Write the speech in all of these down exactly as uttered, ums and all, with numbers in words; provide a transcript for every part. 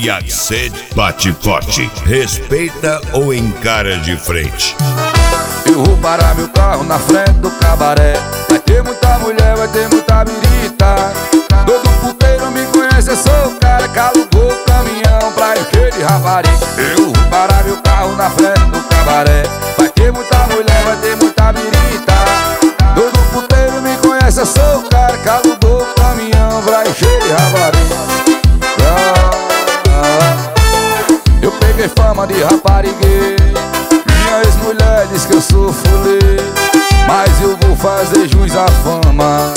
e a sede bate forte. Respeita ou encara de frente. Eu vou parar meu carro na frente do cabaré. Vai ter muita mulher, vai ter muita birita. Todo puteiro me conhece, eu sou o cara que alugou o caminhão pra encher de rapariga. Eu vou parar meu carro na frente do cabaré. Vai ter muita mulher, vai ter muita birita. Todo puteiro me conhece, eu sou o cara que alugou o caminhão pra encher de rapariga. Eu peguei fama de raparigueiro. Minha ex-mulher diz que eu sou fuleiro, mas eu vou fazer jus à fama.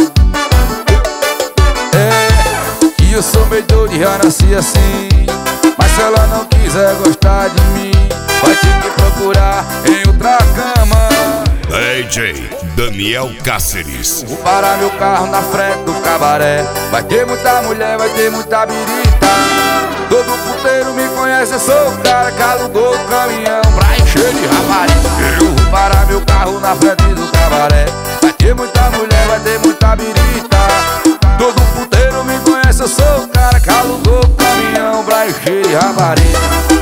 É, que eu sou meio doido e já nasci assim. Mas se ela não quiser gostar de mim, vai ter que procurar em outra cama. D J Daniel Cáceres. Vou parar meu carro na frente do cabaré. Vai ter muita mulher, vai ter muita birita. Todo puteiro me conhece, eu sou o cara que alugou o caminhão pra encher de rapariga. Eu vou parar meu carro na frente do cabaré. Vai ter muita mulher, vai ter muita birita. Todo puteiro me conhece, eu sou o cara que alugou o caminhão pra encher de rapariga.